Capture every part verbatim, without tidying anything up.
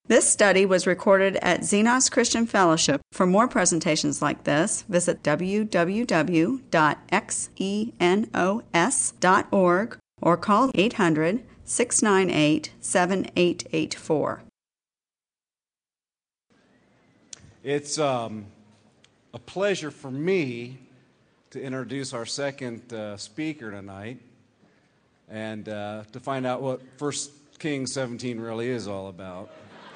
This study was recorded at Xenos Christian Fellowship. For more presentations like this, visit w w w dot xenos dot org or call eight hundred, six nine eight, seven eight eight four. It's um, a pleasure for me to introduce our second uh, speaker tonight and uh, to find out what First Kings seventeen really is all about.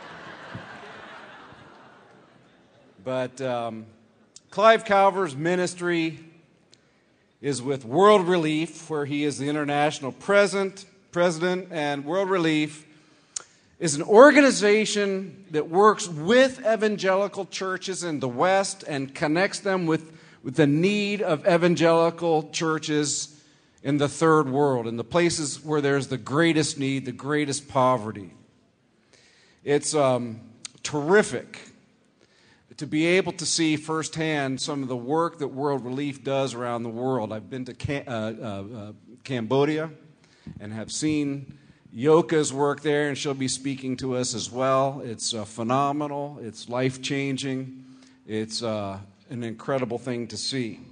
But um, Clive Calver's ministry is with World Relief, where he is the international president, president, and World Relief is an organization that works with evangelical churches in the West and connects them with, with the need of evangelical churches in the third world, in the places where there's the greatest need, the greatest poverty. It's um, terrific to be able to see firsthand some of the work that World Relief does around the world. I've been to Cam- uh, uh, uh, Cambodia and have seen Yoka's work there, and she'll be speaking to us as well. It's uh, phenomenal. It's life-changing. It's uh, an incredible thing to see.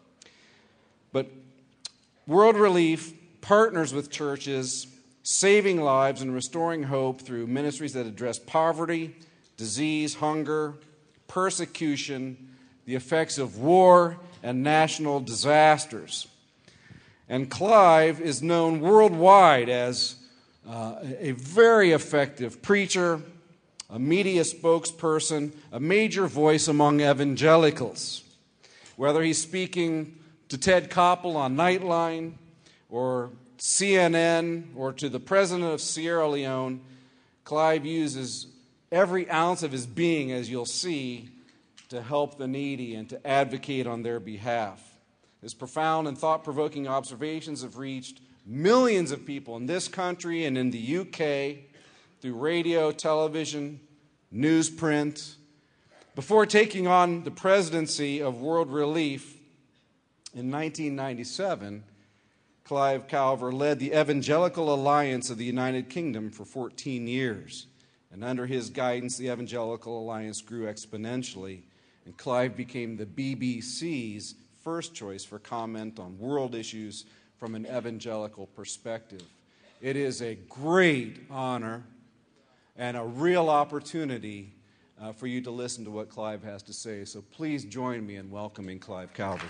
But World Relief partners with churches, saving lives and restoring hope through ministries that address poverty, disease, hunger, persecution, the effects of war, and national disasters. And Clive is known worldwide as uh, a very effective preacher, a media spokesperson, a major voice among evangelicals. Whether he's speaking to Ted Koppel on Nightline, or C N N, or to the president of Sierra Leone, Clive uses every ounce of his being, as you'll see, to help the needy and to advocate on their behalf. His profound and thought-provoking observations have reached millions of people in this country and in the U K through radio, television, newsprint. Before taking on the presidency of World Relief in nineteen ninety-seven, Clive Calver led the Evangelical Alliance of the United Kingdom for fourteen years. And under his guidance, the Evangelical Alliance grew exponentially, and Clive became the B B C's first choice for comment on world issues from an evangelical perspective. It is a great honor and a real opportunity uh, for you to listen to what Clive has to say. So please join me in welcoming Clive Calver.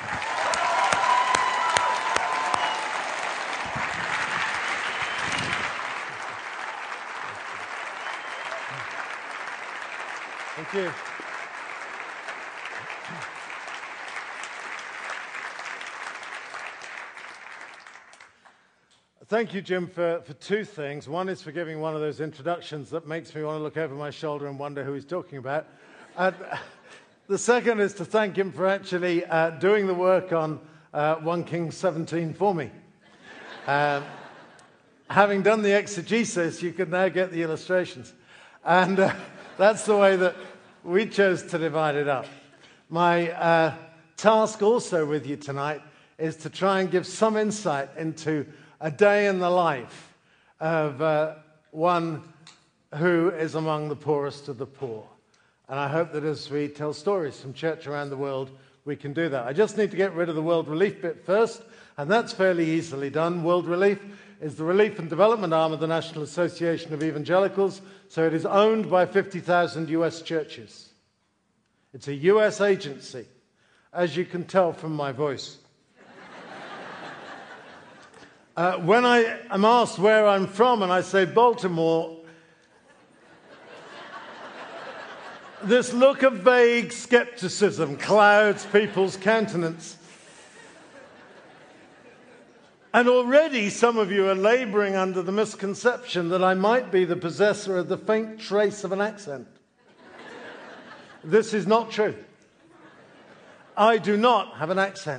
Thank you. Thank you, Jim, for, for two things. One is for giving one of those introductions that makes me want to look over my shoulder and wonder who he's talking about. And the second is to thank him for actually uh, doing the work on uh, First Kings seventeen for me. Um, having done the exegesis, you can now get the illustrations. And uh, that's the way that we chose to divide it up. My uh, task also with you tonight is to try and give some insight into a day in the life of uh, one who is among the poorest of the poor. And I hope that as we tell stories from church around the world, we can do that. I just need to get rid of the World Relief bit first, and that's fairly easily done. World Relief is the relief and development arm of the National Association of Evangelicals, so it is owned by fifty thousand U S churches. It's a U S agency, as you can tell from my voice. Uh, when I am asked where I'm from and I say Baltimore, this look of vague skepticism clouds people's countenance. And already some of you are laboring under the misconception that I might be the possessor of the faint trace of an accent. This is not true. I do not have an accent.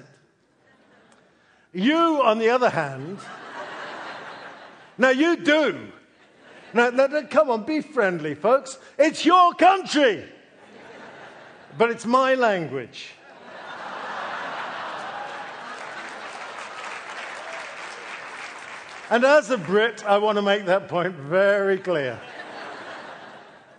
You, on the other hand, now you do. Now, now, now, come on, be friendly, folks. It's your country. But it's my language. And as a Brit, I want to make that point very clear.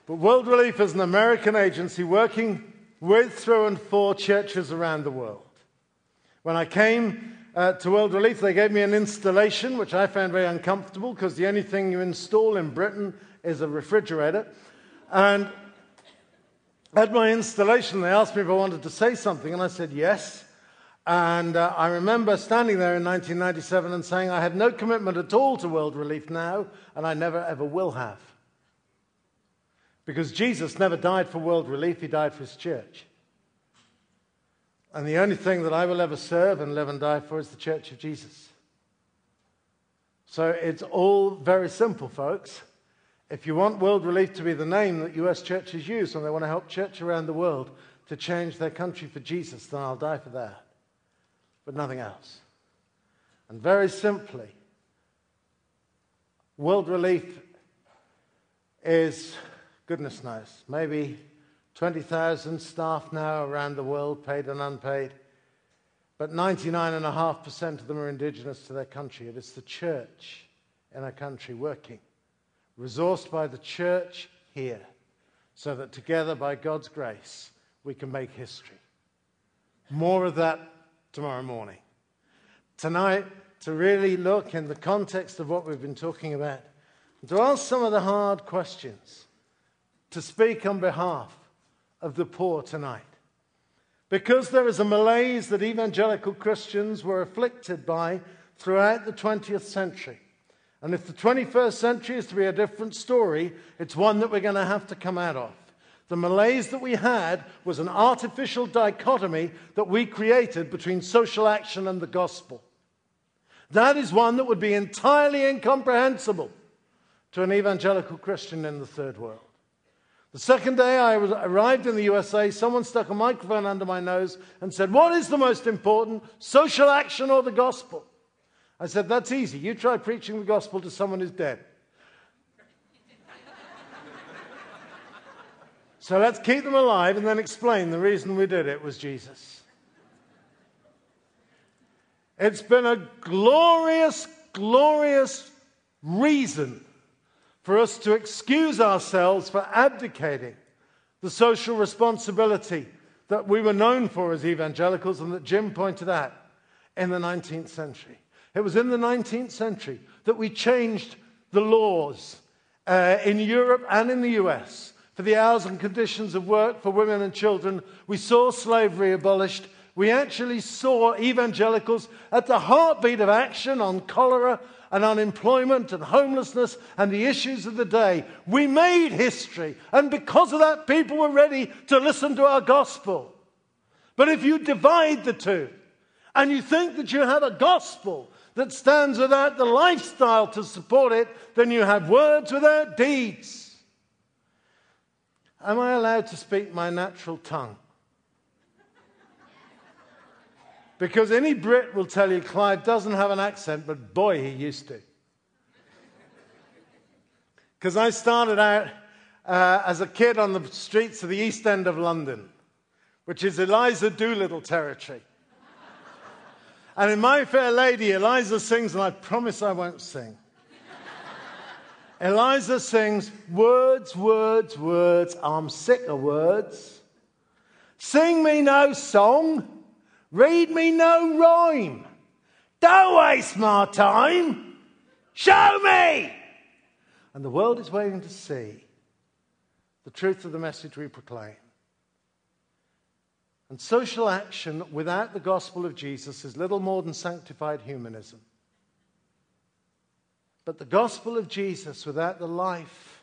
But World Relief is an American agency working with, through, and for churches around the world. When I came uh, to World Relief, they gave me an installation, which I found very uncomfortable because the only thing you install in Britain is a refrigerator. And at my installation, they asked me if I wanted to say something, and I said yes. And uh, I remember standing there in nineteen ninety-seven and saying I had no commitment at all to World Relief now, and I never ever will have. Because Jesus never died for World Relief, he died for his church. And the only thing that I will ever serve and live and die for is the Church of Jesus. So it's all very simple, folks. If you want World Relief to be the name that U S churches use when they want to help church around the world to change their country for Jesus, then I'll die for that. But nothing else. And very simply, World Relief is, goodness knows, maybe twenty thousand staff now around the world, paid and unpaid. But ninety-nine point five percent of them are indigenous to their country. It is the church in our country working, resourced by the church here, so that together, by God's grace, we can make history. More of that tomorrow morning. Tonight, to really look in the context of what we've been talking about, and to ask some of the hard questions, to speak on behalf of the poor tonight. Because there is a malaise that evangelical Christians were afflicted by throughout the twentieth century. And if the twenty-first century is to be a different story, it's one that we're going to have to come out of. The malaise that we had was an artificial dichotomy that we created between social action and the gospel. That is one that would be entirely incomprehensible to an evangelical Christian in the third world. The second day I was, arrived in the U S A, someone stuck a microphone under my nose and said, "What is the most important, social action or the gospel?" I said, "That's easy. You try preaching the gospel to someone who's dead." So let's keep them alive and then explain the reason we did it was Jesus. It's been a glorious, glorious reason for us to excuse ourselves for abdicating the social responsibility that we were known for as evangelicals and that Jim pointed out in the nineteenth century. It was in the nineteenth century that we changed the laws uh, in Europe and in the U S for the hours and conditions of work for women and children. We saw slavery abolished. We actually saw evangelicals at the heartbeat of action on cholera and unemployment and homelessness and the issues of the day. We made history, and because of that, people were ready to listen to our gospel. But if you divide the two, and you think that you have a gospel that stands without the lifestyle to support it, then you have words without deeds. Am I allowed to speak my natural tongue? Because any Brit will tell you Clive doesn't have an accent, but boy, he used to. Because I started out uh, as a kid on the streets of the East End of London, which is Eliza Doolittle territory. And in My Fair Lady, Eliza sings, and I promise I won't sing. Eliza sings, "Words, words, words, I'm sick of words. Sing me no song, read me no rhyme. Don't waste my time, show me!" And the world is waiting to see the truth of the message we proclaim. And social action without the gospel of Jesus is little more than sanctified humanism. But the gospel of Jesus without the life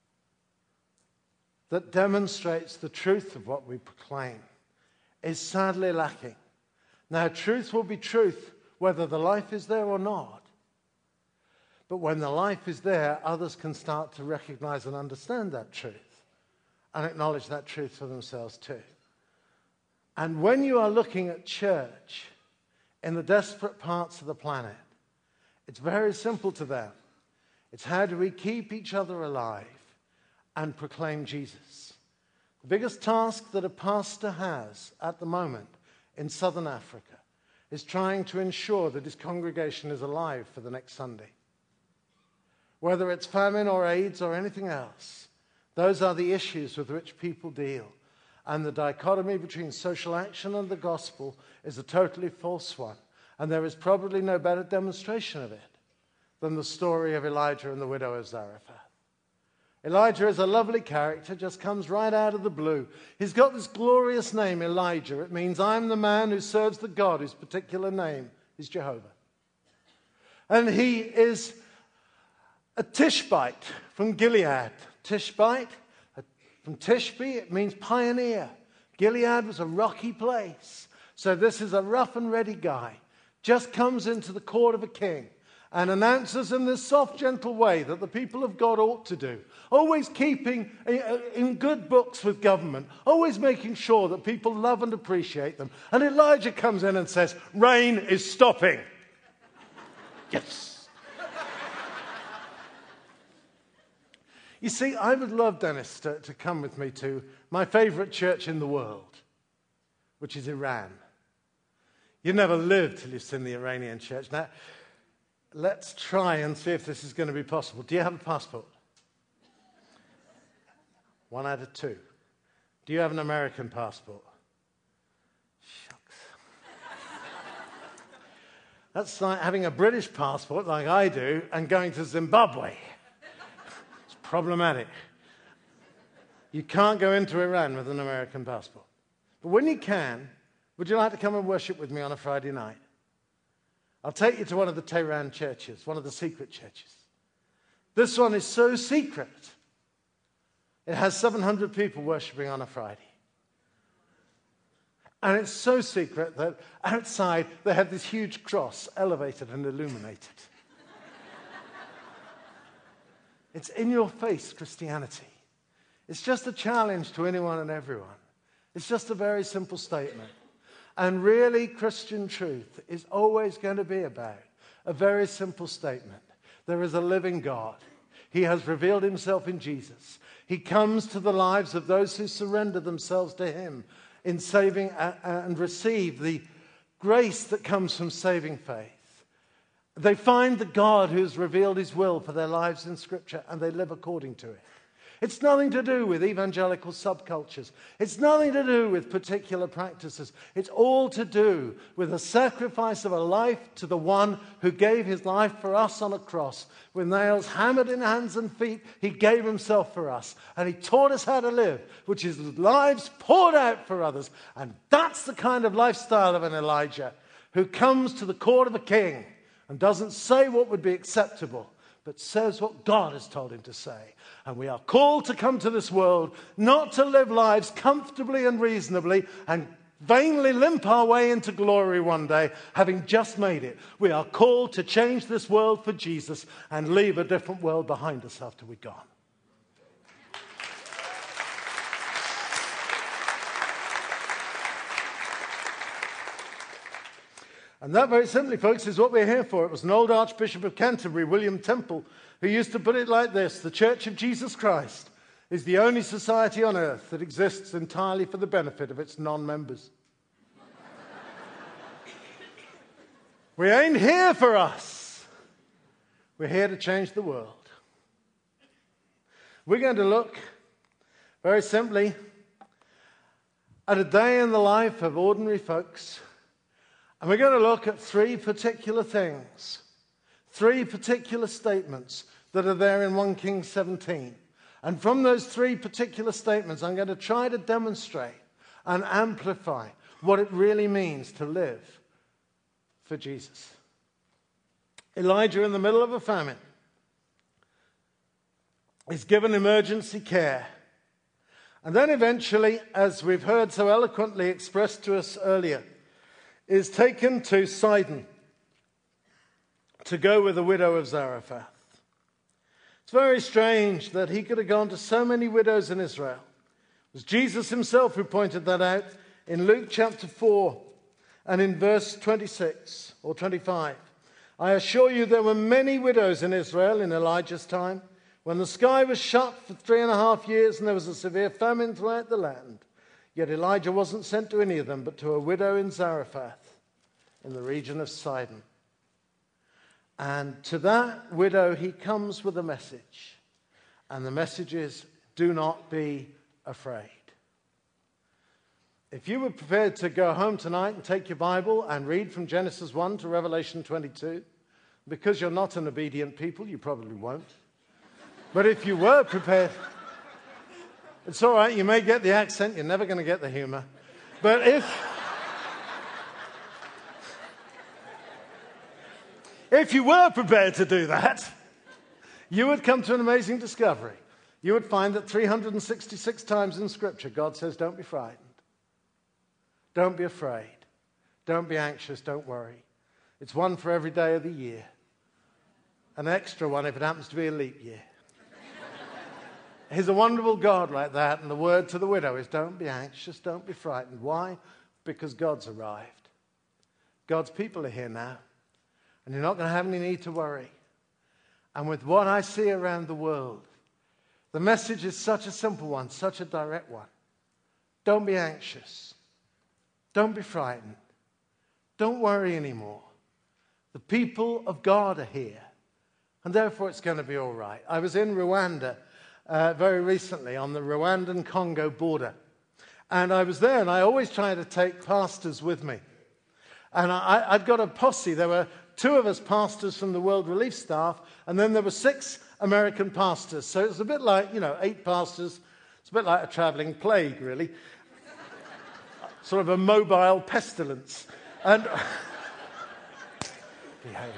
that demonstrates the truth of what we proclaim is sadly lacking. Now, truth will be truth whether the life is there or not. But when the life is there, others can start to recognize and understand that truth and acknowledge that truth for themselves too. And when you are looking at church in the desperate parts of the planet, it's very simple to them. It's how do we keep each other alive and proclaim Jesus? The biggest task that a pastor has at the moment in southern Africa is trying to ensure that his congregation is alive for the next Sunday. Whether it's famine or AIDS or anything else, Those are the issues with which people deal. And the dichotomy between social action and the gospel is a totally false one. And there is probably no better demonstration of it than the story of Elijah and the widow of Zarephath. Elijah is a lovely character, just comes right out of the blue. He's got this glorious name, Elijah. It means I'm the man who serves the God whose particular name is Jehovah. And he is a Tishbite from Gilead. Tishbite, from Tishbe, it means pioneer. Gilead was a rocky place. So this is a rough and ready guy. Just comes into the court of a king and announces in this soft, gentle way that the people of God ought to do. Always keeping in good books with government. Always making sure that people love and appreciate them. And Elijah comes in and says, rain is stopping. Yes. You see, I would love, Dennis, to, to come with me to my favorite church in the world, which is Iran. You never live till you've seen the Iranian church. Now, let's try and see if this is going to be possible. Do you have a passport? One out of two. Do you have an American passport? Shucks. That's like having a British passport like I do and going to Zimbabwe. It's problematic. You can't go into Iran with an American passport. But when you can, would you like to come and worship with me on a Friday night? I'll take you to one of the Tehran churches, one of the secret churches. This one is so secret. It has seven hundred people worshiping on a Friday. And it's so secret that outside they have this huge cross elevated and illuminated. It's in your face Christianity. It's just a challenge to anyone and everyone. It's just a very simple statement. And really, Christian truth is always going to be about a very simple statement. There is a living God. He has revealed himself in Jesus. He comes to the lives of those who surrender themselves to him in saving and receive the grace that comes from saving faith. They find the God who has revealed his will for their lives in Scripture, and they live according to it. It's nothing to do with evangelical subcultures. It's nothing to do with particular practices. It's all to do with the sacrifice of a life to the one who gave his life for us on a cross. With nails hammered in hands and feet, he gave himself for us. And he taught us how to live, which is lives poured out for others. And that's the kind of lifestyle of an Elijah who comes to the court of a king and doesn't say what would be acceptable, but says what God has told him to say. And we are called to come to this world not to live lives comfortably and reasonably and vainly limp our way into glory one day, having just made it. We are called to change this world for Jesus and leave a different world behind us after we're gone. And that, very simply, folks, is what we're here for. It was an old Archbishop of Canterbury, William Temple, who used to put it like this: the Church of Jesus Christ is the only society on earth that exists entirely for the benefit of its non-members. We ain't here for us. We're here to change the world. We're going to look, very simply, at a day in the life of ordinary folks. And we're going to look at three particular things, three particular statements that are there in First Kings seventeen. And from those three particular statements, I'm going to try to demonstrate and amplify what it really means to live for Jesus. Elijah, in the middle of a famine, is given emergency care. And then eventually, as we've heard so eloquently expressed to us earlier, is taken to Sidon to go with the widow of Zarephath. It's very strange that he could have gone to so many widows in Israel. It was Jesus himself who pointed that out in Luke chapter four and in verse twenty-six or twenty-five. I assure you there were many widows in Israel in Elijah's time, when the sky was shut for three and a half years and there was a severe famine throughout the land. Yet Elijah wasn't sent to any of them, but to a widow in Zarephath, in the region of Sidon. And to that widow he comes with a message. And the message is, do not be afraid. If you were prepared to go home tonight and take your Bible and read from Genesis one to Revelation twenty-two, because you're not an obedient people, you probably won't. But if you were prepared, it's all right, you may get the accent, you're never going to get the humor. But if, if you were prepared to do that, you would come to an amazing discovery. You would find that three hundred sixty-six times in Scripture, God says, don't be frightened. Don't be afraid. Don't be anxious. Don't worry. It's one for every day of the year. An extra one if it happens to be a leap year. He's a wonderful God like that. And the word to the widow is don't be anxious. Don't be frightened. Why? Because God's arrived. God's people are here now. And you're not going to have any need to worry. And with what I see around the world, the message is such a simple one, such a direct one. Don't be anxious. Don't be frightened. Don't worry anymore. The people of God are here. And therefore it's going to be all right. I was in Rwanda uh, very recently on the Rwandan-Congo border. And I was there and I always try to take pastors with me. And I, I'd got a posse. There were two of us pastors from the World Relief staff. And then there were six American pastors. So it was a bit like, you know, eight pastors. It's a bit like a traveling plague, really. Sort of a mobile pestilence. And behave.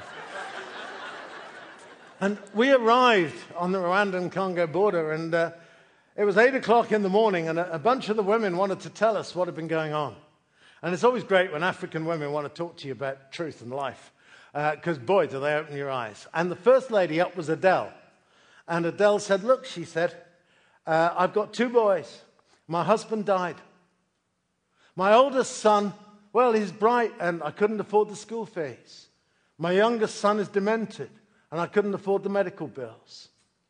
And we arrived on the Rwandan-Congo border, and uh, it was eight o'clock in the morning, and a, a bunch of the women wanted to tell us what had been going on. And it's always great when African women want to talk to you about truth and life, because, uh, boy, do they open your eyes. And the first lady up was Adele. And Adele said, look, she said, uh, I've got two boys. My husband died. My oldest son, well, he's bright and I couldn't afford the school fees. My youngest son is demented and I couldn't afford the medical bills.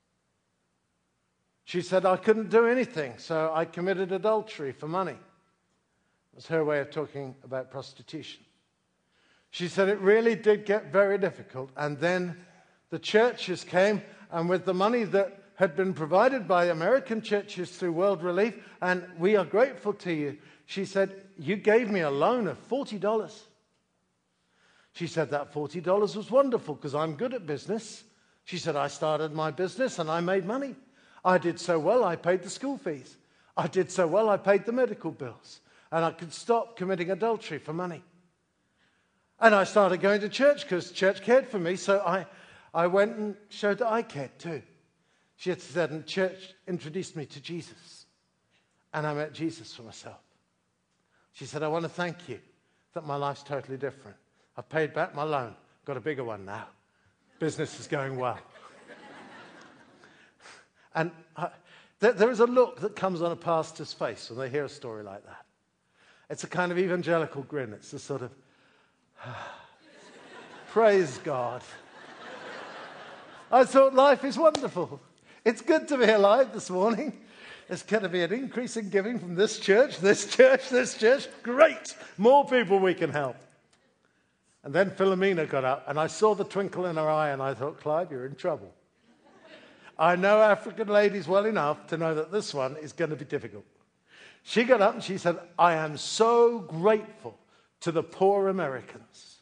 She said, I couldn't do anything, so I committed adultery for money. That's her way of talking about prostitution. She said it really did get very difficult. And then the churches came, and with the money that had been provided by American churches through World Relief, and we are grateful to you, she said, you gave me a loan of forty dollars. She said that forty dollars was wonderful because I'm good at business. She said, I started my business and I made money. I did so well, I paid the school fees. I did so well, I paid the medical bills. And I could stop committing adultery for money. And I started going to church because church cared for me, so I, I went and showed that I cared too. She had said, and church introduced me to Jesus. And I met Jesus for myself. She said, I want to thank you that my life's totally different. I've paid back my loan. Got a bigger one now. Business is going well. And I, there, there is a look that comes on a pastor's face when they hear a story like that. It's a kind of evangelical grin. It's a sort of, praise God. I thought life is wonderful. It's good to be alive this morning. There's going to be an increase in giving from this church, this church, this church. Great. More people we can help. And then Philomena got up, and I saw the twinkle in her eye, and I thought, Clive, you're in trouble. I know African ladies well enough to know that this one is going to be difficult. She got up and she said, I am so grateful to the poor Americans.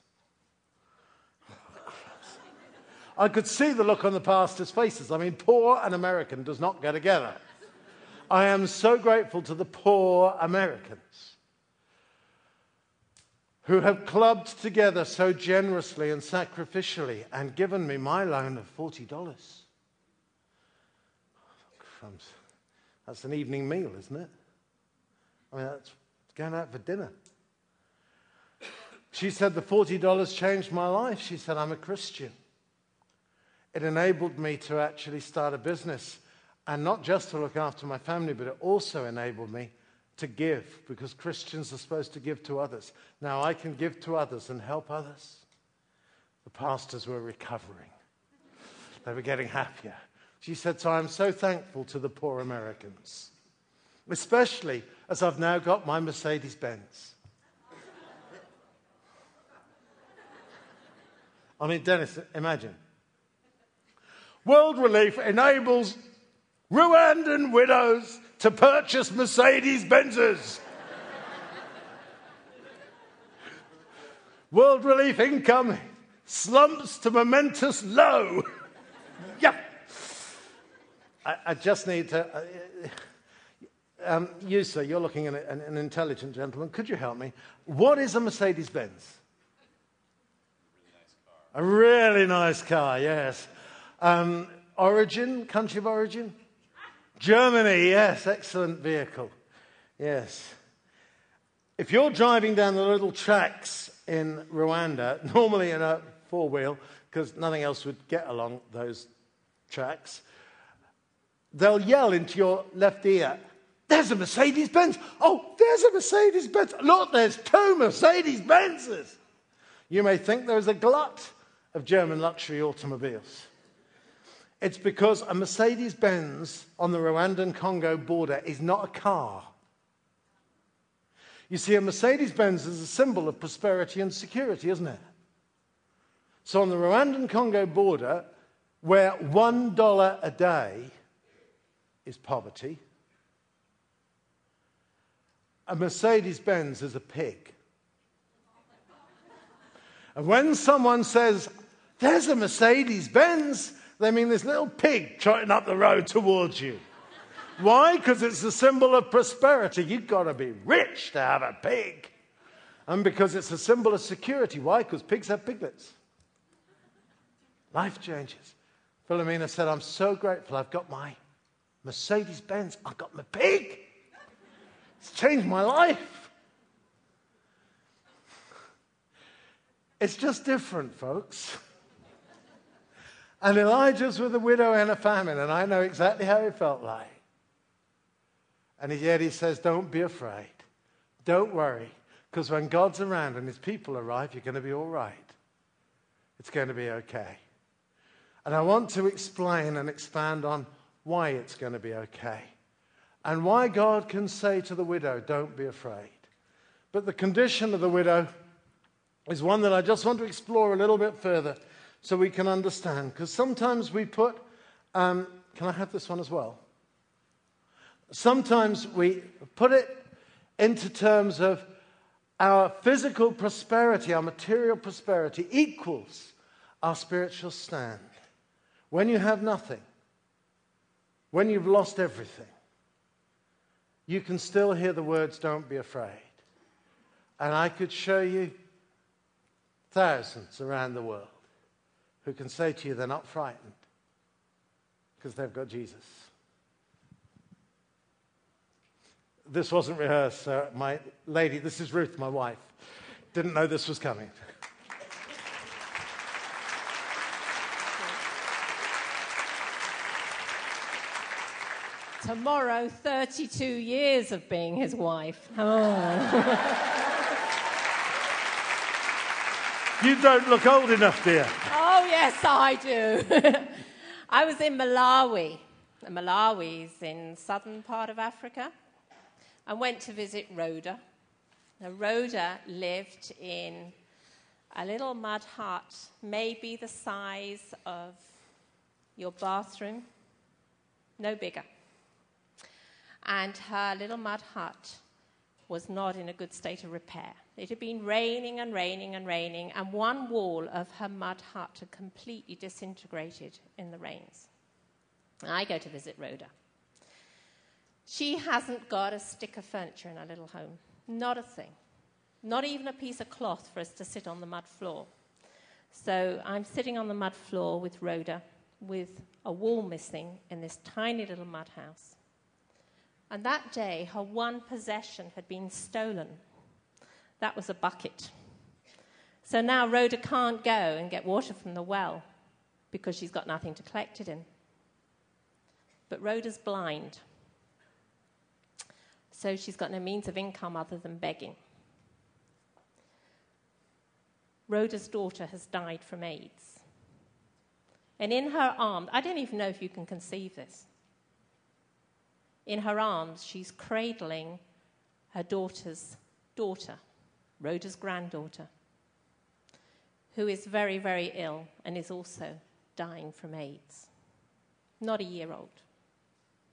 I could see the look on the pastors' faces. I mean, poor and American does not go together. I am so grateful to the poor Americans who have clubbed together so generously and sacrificially and given me my loan of forty dollars. Crumbs. That's an evening meal, isn't it? I mean, that's going out for dinner. She said, the forty dollars changed my life. She said, I'm a Christian. It enabled me to actually start a business, and not just to look after my family, but it also enabled me to give, because Christians are supposed to give to others. Now I can give to others and help others. The pastors were recovering. They were getting happier. She said, so I'm so thankful to the poor Americans, especially as I've now got my Mercedes-Benz. I mean, Dennis, imagine. World Relief enables Rwandan widows to purchase Mercedes-Benzes. World Relief income slumps to momentous low. Yeah. I, I just need to... Uh, um, you, sir, you're looking at an, an intelligent gentleman. Could you help me? What is a Mercedes-Benz? A really nice car, yes. Um, origin, country of origin? Germany, yes, excellent vehicle. Yes. If you're driving down the little tracks in Rwanda, normally in a four-wheel, because nothing else would get along those tracks, they'll yell into your left ear, "There's a Mercedes-Benz. Oh, there's a Mercedes-Benz. Look, there's two Mercedes-Benzes." You may think there's a glut of German luxury automobiles. It's because a Mercedes-Benz on the Rwandan-Congo border is not a car. You see, a Mercedes-Benz is a symbol of prosperity and security, isn't it? So on the Rwandan-Congo border, where one dollar a day is poverty, a Mercedes-Benz is a pig. And when someone says, "There's a Mercedes-Benz," they mean this little pig trotting up the road towards you. Why? Because it's a symbol of prosperity. You've got to be rich to have a pig. And because it's a symbol of security. Why? Because pigs have piglets. Life changes. Philomena said, "I'm so grateful I've got my Mercedes-Benz. I've got my pig. It's changed my life." It's just different, folks. And Elijah's with a widow and a famine, and I know exactly how he felt like. And yet he says, don't be afraid. Don't worry, because when God's around and his people arrive, you're going to be all right. It's going to be okay. And I want to explain and expand on why it's going to be okay. And why God can say to the widow, don't be afraid. But the condition of the widow is one that I just want to explore a little bit further so we can understand. Because sometimes we put, um, can I have this one as well? Sometimes we put it into terms of our physical prosperity, our material prosperity equals our spiritual stand. When you have nothing, when you've lost everything, you can still hear the words, don't be afraid. And I could show you thousands around the world who can say to you they're not frightened because they've got Jesus. This wasn't rehearsed, so my lady, this is Ruth, my wife, didn't know this was coming. Tomorrow, thirty-two years of being his wife. Oh. You don't look old enough, dear. Oh, yes, I do. I was in Malawi. Malawi is in southern part of Africa. I went to visit Rhoda. Now, Rhoda lived in a little mud hut, maybe the size of your bathroom, no bigger. And her little mud hut was not in a good state of repair. It had been raining and raining and raining, and one wall of her mud hut had completely disintegrated in the rains. And I go to visit Rhoda. She hasn't got a stick of furniture in her little home. Not a thing. Not even a piece of cloth for us to sit on the mud floor. So I'm sitting on the mud floor with Rhoda, with a wall missing in this tiny little mud house. And that day, her one possession had been stolen. That was a bucket. So now Rhoda can't go and get water from the well because she's got nothing to collect it in. But Rhoda's blind. So she's got no means of income other than begging. Rhoda's daughter has died from AIDS. And in her arms, I don't even know if you can conceive this. In her arms, she's cradling her daughter's daughter, Rhoda's granddaughter, who is very, very ill and is also dying from AIDS. Not a year old.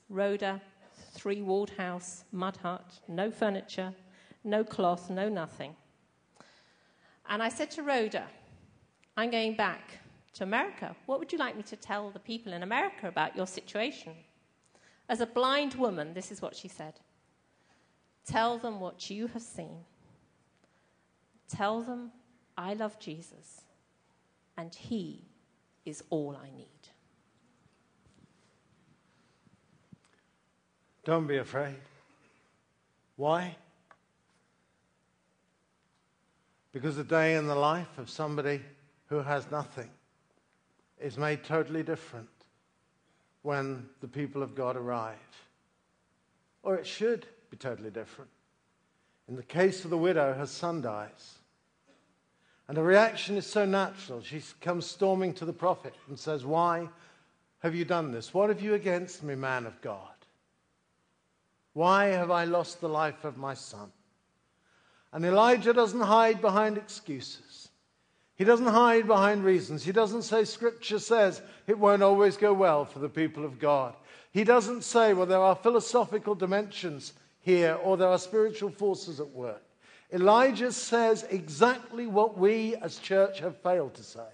Rhoda, three-walled house, mud hut, no furniture, no cloth, no nothing. And I said to Rhoda, I'm going back to America. What would you like me to tell the people in America about your situation? As a blind woman, this is what she said. Tell them what you have seen. Tell them I love Jesus, and he is all I need. Don't be afraid. Why? Because a day in the life of somebody who has nothing is made totally different when the people of God arrive. Or it should be totally different. In the case of the widow, her son dies. And the reaction is so natural. She comes storming to the prophet and says, why have you done this? What have you against me, man of God? Why have I lost the life of my son? And Elijah doesn't hide behind excuses. He doesn't hide behind reasons. He doesn't say Scripture says it won't always go well for the people of God. He doesn't say, well, there are philosophical dimensions here or there are spiritual forces at work. Elijah says exactly what we as church have failed to say.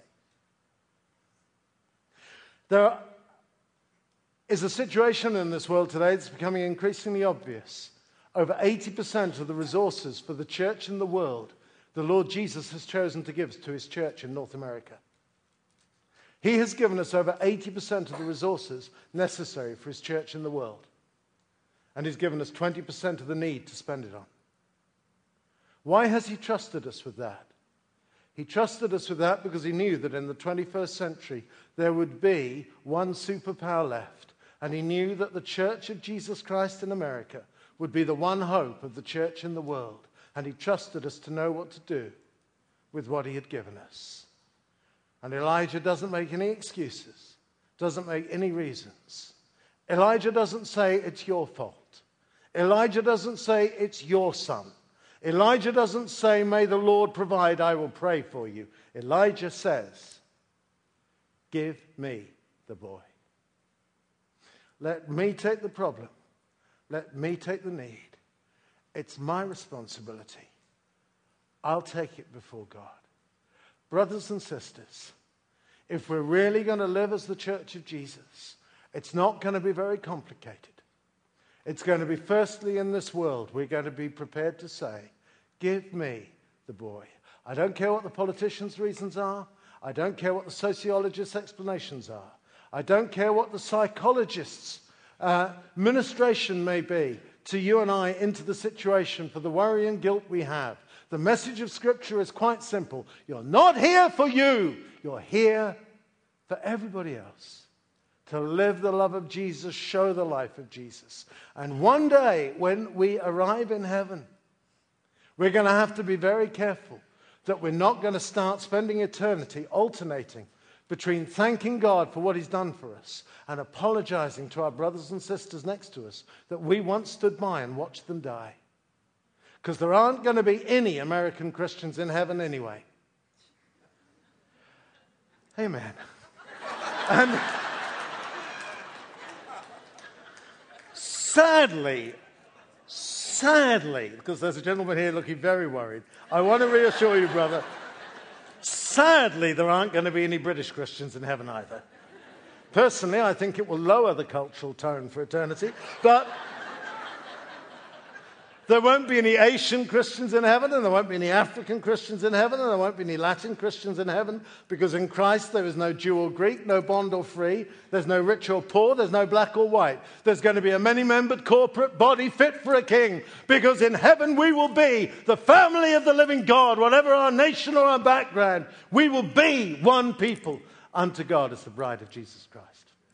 There is a situation in this world today that's becoming increasingly obvious. Over eighty percent of the resources for the church in the world, the Lord Jesus has chosen to give to his church in North America. He has given us over eighty percent of the resources necessary for his church in the world. And he's given us twenty percent of the need to spend it on. Why has he trusted us with that? He trusted us with that because he knew that in the twenty-first century there would be one superpower left. And he knew that the Church of Jesus Christ in America would be the one hope of the church in the world. And he trusted us to know what to do with what he had given us. And Elijah doesn't make any excuses, doesn't make any reasons. Elijah doesn't say it's your fault. Elijah doesn't say it's your son. Elijah doesn't say, may the Lord provide, I will pray for you. Elijah says, give me the boy. Let me take the problem. Let me take the need. It's my responsibility. I'll take it before God. Brothers and sisters, if we're really going to live as the Church of Jesus, it's not going to be very complicated. It's going to be firstly in this world, we're going to be prepared to say, give me the boy. I don't care what the politicians' reasons are. I don't care what the sociologists' explanations are. I don't care what the psychologists' uh, ministration may be to you and I into the situation for the worry and guilt we have. The message of Scripture is quite simple. You're not here for you. You're here for everybody else. To live the love of Jesus, show the life of Jesus. And one day when we arrive in heaven, we're going to have to be very careful that we're not going to start spending eternity alternating between thanking God for what he's done for us and apologizing to our brothers and sisters next to us that we once stood by and watched them die. Because there aren't going to be any American Christians in heaven anyway. Amen. And sadly, sadly, because there's a gentleman here looking very worried, I want to reassure you, brother, sadly, there aren't going to be any British Christians in heaven either. Personally, I think it will lower the cultural tone for eternity, but there won't be any Asian Christians in heaven, and there won't be any African Christians in heaven, and there won't be any Latin Christians in heaven, because in Christ there is no Jew or Greek, no bond or free, there's no rich or poor, there's no black or white. There's going to be a many-membered corporate body fit for a king, because in heaven we will be the family of the living God, whatever our nation or our background, we will be one people unto God as the bride of Jesus Christ.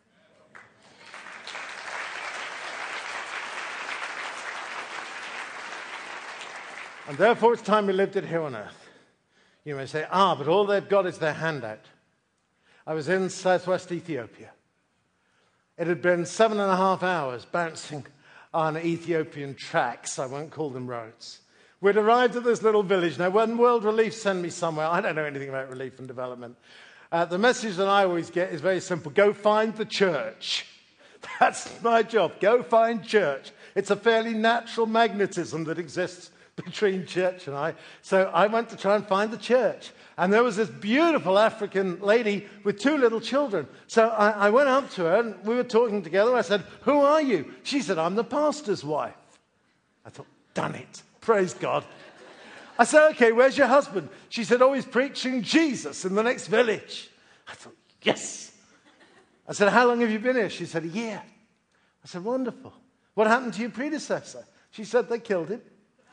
And therefore, it's time we lived it here on earth. You may say, ah, but all they've got is their handout. I was in southwest Ethiopia. It had been seven and a half hours bouncing on Ethiopian tracks. I won't call them roads. We'd arrived at this little village. Now, when World Relief send me somewhere, I don't know anything about relief and development. Uh, the message that I always get is very simple. Go find the church. That's my job. Go find church. It's a fairly natural magnetism that exists between church and I. So I went to try and find the church. And there was this beautiful African lady with two little children. So I, I went up to her and we were talking together. I said, "Who are you?" She said, "I'm the pastor's wife." I thought, done it. Praise God. I said, "Okay, where's your husband?" She said, "Oh, he's preaching Jesus in the next village." I thought, yes. I said, "How long have you been here?" She said, "A year." I said, "Wonderful. What happened to your predecessor?" She said, "They killed him."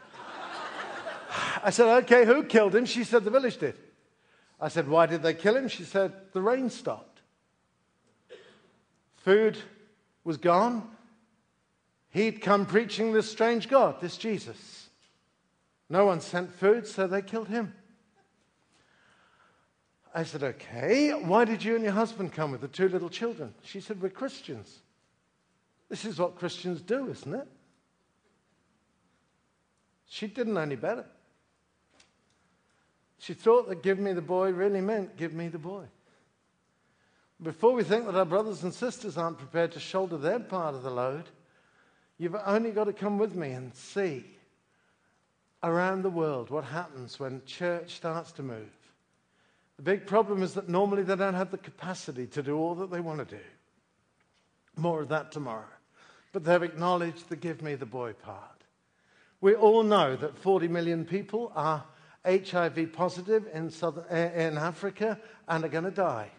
I said, "Okay, who killed him?" She said, "The village did." I said, "Why did they kill him?" She said, "The rain stopped. Food was gone. He'd come preaching this strange God, this Jesus. No one sent food, so they killed him." I said, "Okay, why did you and your husband come with the two little children?" She said, "We're Christians. This is what Christians do, isn't it?" She didn't know any better. She thought that "give me the boy" really meant "give me the boy." Before we think that our brothers and sisters aren't prepared to shoulder their part of the load, you've only got to come with me and see around the world what happens when church starts to move. The big problem is that normally they don't have the capacity to do all that they want to do. More of that tomorrow. But they've acknowledged the "give me the boy" part. We all know that forty million people are H I V positive in, southern, in Africa and are going to die.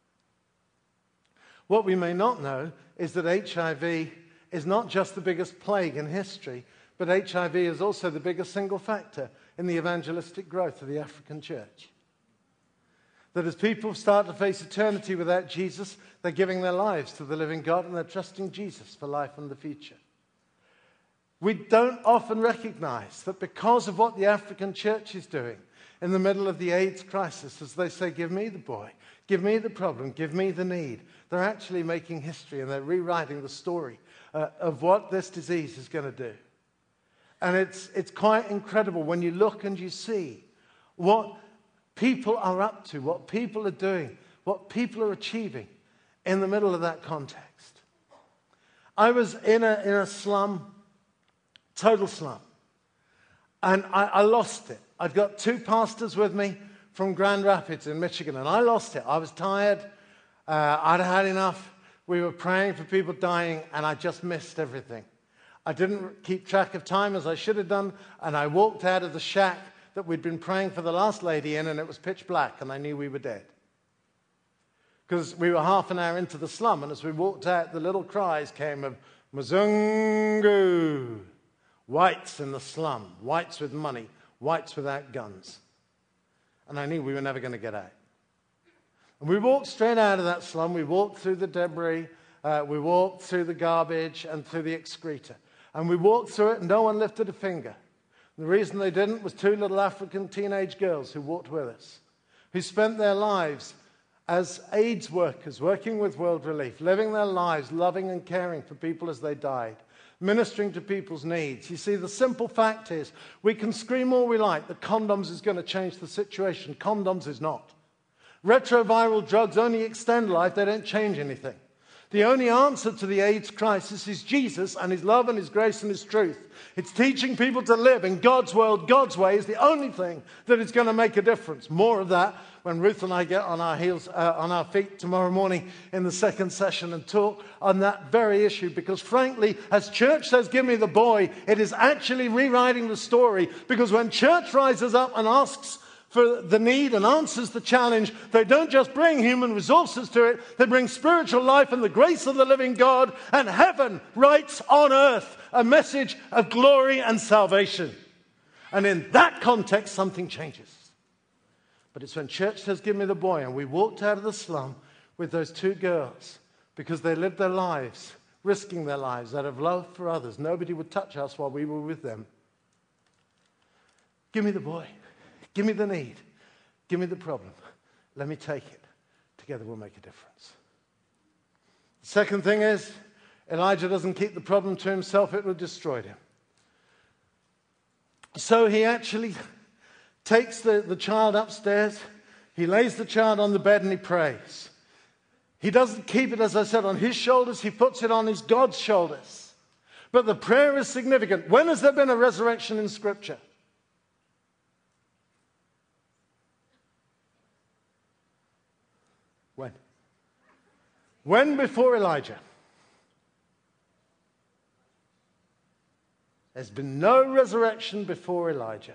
What we may not know is that H I V is not just the biggest plague in history, but H I V is also the biggest single factor in the evangelistic growth of the African church. That as people start to face eternity without Jesus, they're giving their lives to the living God and they're trusting Jesus for life and the future. We don't often recognize that because of what the African church is doing in the middle of the AIDS crisis, as they say, "Give me the boy, give me the problem, give me the need," they're actually making history and they're rewriting the story uh, of what this disease is going to do. And it's, it's quite incredible when you look and you see what people are up to, what people are doing, what people are achieving in the middle of that context. I was in a, in a slum, total slum, and I, I lost it. I'd got two pastors with me from Grand Rapids in Michigan, and I lost it. I was tired. Uh, I'd had enough. We were praying for people dying, and I just missed everything. I didn't keep track of time as I should have done, and I walked out of the shack that we'd been praying for the last lady in, and it was pitch black, and I knew we were dead. Because we were half an hour into the slum, and as we walked out, the little cries came of Mzungu. Whites in the slum, whites with money, whites without guns. And I knew we were never going to get out. And we walked straight out of that slum. We walked through the debris. Uh, we walked through the garbage and through the excreta. And we walked through it and no one lifted a finger. The reason they didn't was two little African teenage girls who walked with us, who spent their lives as AIDS workers, working with World Relief, living their lives, loving and caring for people as they died, ministering to people's needs. You see, the simple fact is, we can scream all we like that condoms is going to change the situation. Condoms is not. Retroviral drugs only extend life, they don't change anything. The only answer to the AIDS crisis is Jesus and his love and his grace and his truth. It's teaching people to live in God's world, God's way is the only thing that is going to make a difference. More of that when Ruth and I get on our heels, uh, on our feet tomorrow morning in the second session and talk on that very issue. Because frankly, as church says, "Give me the boy," it is actually rewriting the story. Because when church rises up and asks for the need and answers the challenge, they don't just bring human resources to it, they bring spiritual life and the grace of the living God, and heaven writes on earth a message of glory and salvation. And in that context, something changes. But it's when church says, "Give me the boy," and we walked out of the slum with those two girls because they lived their lives, risking their lives out of love for others. Nobody would touch us while we were with them. Give me the boy. Give me the need. Give me the problem. Let me take it. Together we'll make a difference. The second thing is, Elijah doesn't keep the problem to himself, it will destroy him. So he actually takes the, the child upstairs, he lays the child on the bed and he prays. He doesn't keep it, as I said, on his shoulders. He puts it on his God's shoulders. But the prayer is significant. When has there been a resurrection in Scripture? When? When before Elijah? There's been no resurrection before Elijah.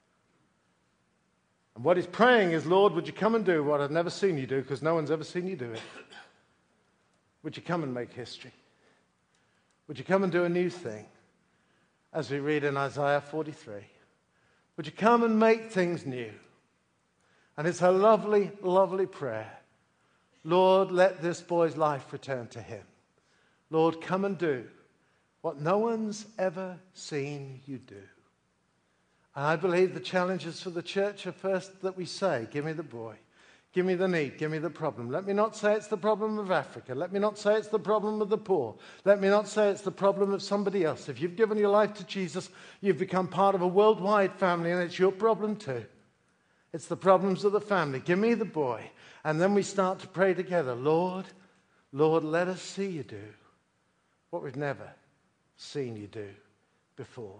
And what he's praying is, Lord, would you come and do what I've never seen you do, because no one's ever seen you do it. Would you come and make history? Would you come and do a new thing, as we read in Isaiah forty-three? Would you come and make things new? And it's a lovely, lovely prayer. Lord, let this boy's life return to him. Lord, come and do what no one's ever seen you do. And I believe the challenges for the church are first that we say, give me the boy. Give me the need. Give me the problem. Let me not say it's the problem of Africa. Let me not say it's the problem of the poor. Let me not say it's the problem of somebody else. If you've given your life to Jesus, you've become part of a worldwide family, and it's your problem too. It's the problems of the family. Give me the boy. And then we start to pray together. Lord, Lord, let us see you do what we've never seen you do before.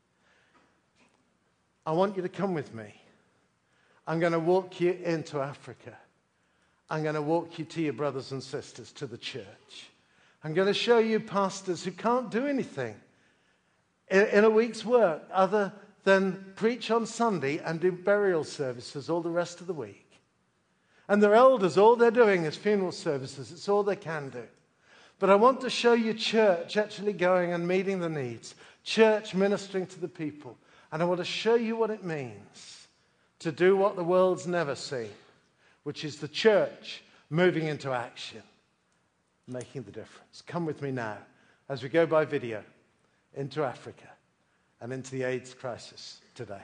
I want you to come with me. I'm going to walk you into Africa. I'm going to walk you to your brothers and sisters, to the church. I'm going to show you pastors who can't do anything in, in a week's work other than preach on Sunday and do burial services all the rest of the week. And their elders, all they're doing is funeral services. It's all they can do. But I want to show you church actually going and meeting the needs. Church ministering to the people. And I want to show you what it means to do what the world's never seen, which is the church moving into action, making the difference. Come with me now as we go by video into Africa and into the AIDS crisis today.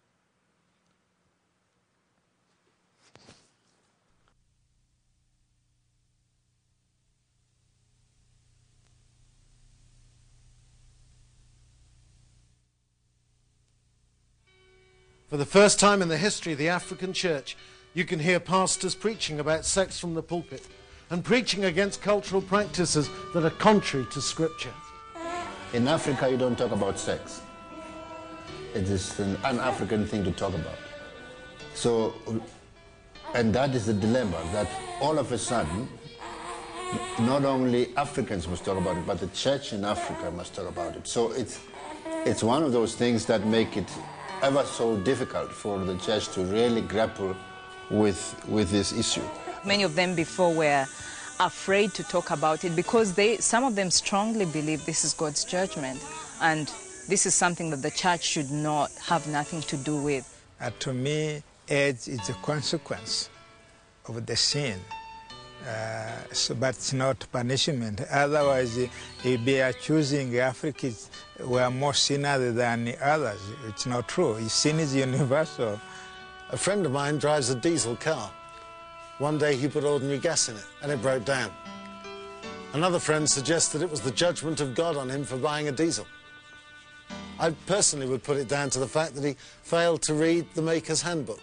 For the first time in the history of the African church, you can hear pastors preaching about sex from the pulpit and preaching against cultural practices that are contrary to Scripture. In Africa, you don't talk about sex. It is an un-African thing to talk about. So, and that is the dilemma, that all of a sudden, not only Africans must talk about it, but the church in Africa must talk about it. So it's, it's one of those things that make it ever so difficult for the church to really grapple with, with this issue. Many of them before were afraid to talk about it because they, some of them strongly believe this is God's judgment and this is something that the church should not have nothing to do with. Uh, to me, AIDS is a consequence of the sin. Uh, so, but it's not punishment. Otherwise, if they are choosing Africans were more sinners than others. It's not true. Sin is universal. A friend of mine drives a diesel car. One day he put ordinary gas in it and it broke down. Another friend suggested it was the judgment of God on him for buying a diesel. I personally would put it down to the fact that he failed to read the maker's handbook.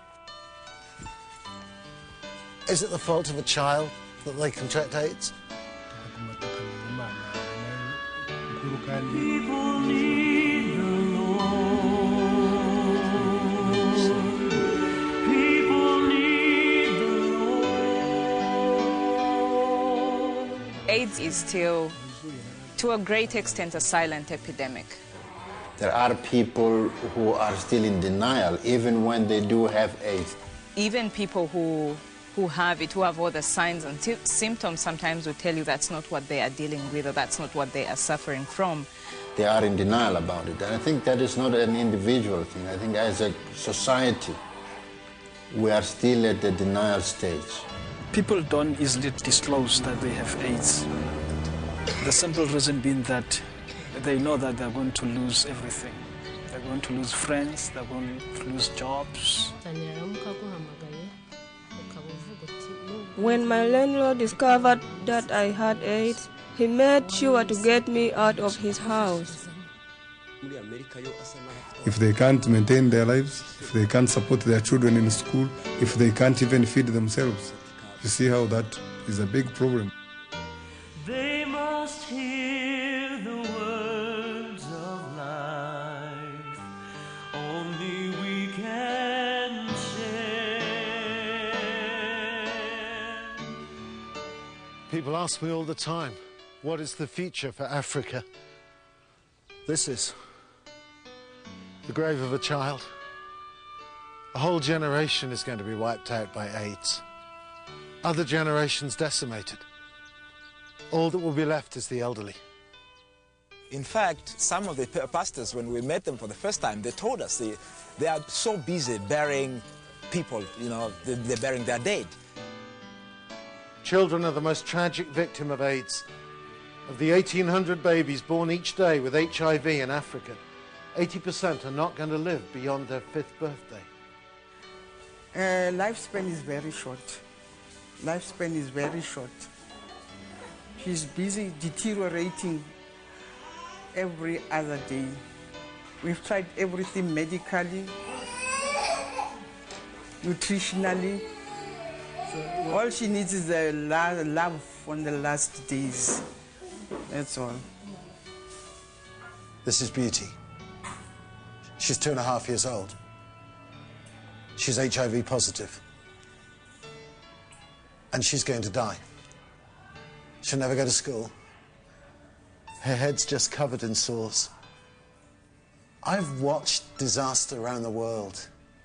Is it the fault of a child that they contract AIDS? People need the Lord. People need the Lord. AIDS is still, to a great extent, a silent epidemic. There are people who are still in denial, even when they do have AIDS. Even people who who have it, who have all the signs and symptoms, sometimes will tell you that's not what they are dealing with or that's not what they are suffering from. They are in denial about it. And I think that is not an individual thing. I think as a society, we are still at the denial stage. People don't easily disclose that they have AIDS. The simple reason being that they know that they're going to lose everything. They're going to lose friends, they're going to lose jobs. When my landlord discovered that I had AIDS, he made sure to get me out of his house. If they can't maintain their lives, if they can't support their children in school, if they can't even feed themselves, you see how that is a big problem. They must hear the words of life. Only we can share. People ask me all the time, what is the future for Africa? This is the grave of a child. A whole generation is going to be wiped out by AIDS. Other generations decimated. All that will be left is the elderly. In fact, some of the pastors, when we met them for the first time, they told us they, they are so busy burying people, you know, they, they're burying their dead. Children are the most tragic victim of AIDS. Of the eighteen hundred babies born each day with H I V in Africa, eighty percent are not going to live beyond their fifth birthday. Uh, lifespan is very short. Lifespan is very short. She's busy deteriorating every other day. We've tried everything medically, nutritionally. So all she needs is a la- love on the last days. That's all. This is Beauty. She's two and a half years old. She's H I V positive. And she's going to die. She'll never go to school. Her head's just covered in sores. I've watched disaster around the world.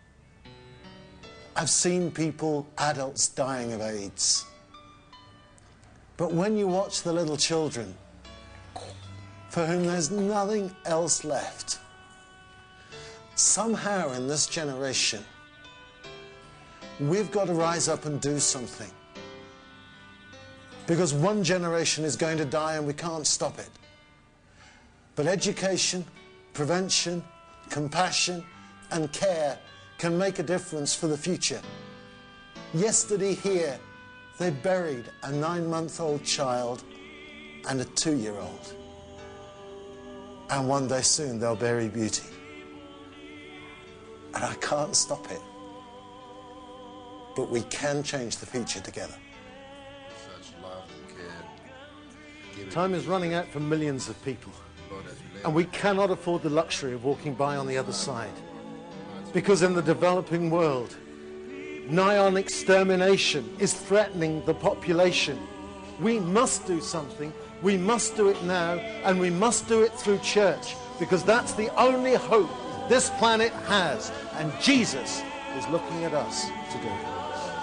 I've seen people, adults, dying of AIDS. But when you watch the little children, for whom there's nothing else left, somehow in this generation, we've got to rise up and do something. Because one generation is going to die and we can't stop it. But education, prevention, compassion, and care can make a difference for the future. Yesterday here, they buried a nine-month-old child and a two-year-old. And one day soon they'll bury Beauty. And I can't stop it. But we can change the future together. Such love and care. Time is running out for millions of people. And we cannot afford the luxury of walking by on the other side. Because in the developing world, nigh on extermination is threatening the population. We must do something. We must do it now, and we must do it through church, because that's the only hope this planet has, and Jesus is looking at us to do it.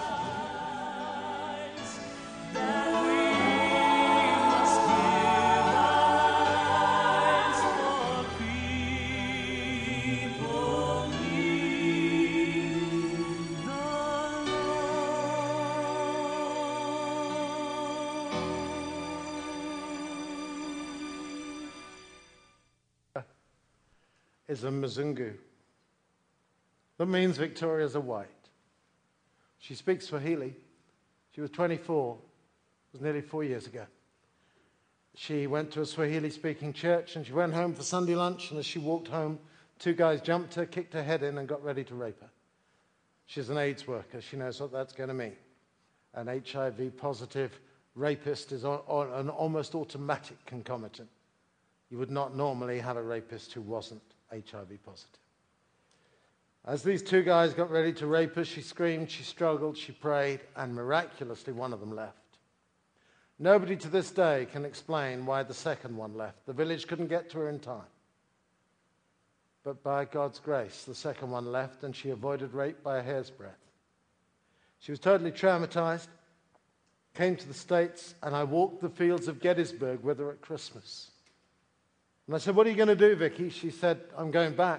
Is a Mzungu. That means Victoria's a white. She speaks Swahili. She was twenty-four. It was nearly four years ago. She went to a Swahili-speaking church and she went home for Sunday lunch, and as she walked home, two guys jumped her, kicked her head in and got ready to rape her. She's an AIDS worker. She knows what that's going to mean. An H I V-positive rapist is on, on an almost automatic concomitant. You would not normally have a rapist who wasn't H I V positive. As these two guys got ready to rape her, she screamed, she struggled, she prayed, and miraculously one of them left. Nobody to this day can explain why the second one left. The village couldn't get to her in time. But by God's grace, the second one left and she avoided rape by a hair's breadth. She was totally traumatized, came to the States, and I walked the fields of Gettysburg with her at Christmas. And I said, "What are you going to do, Vicky?" She said, "I'm going back."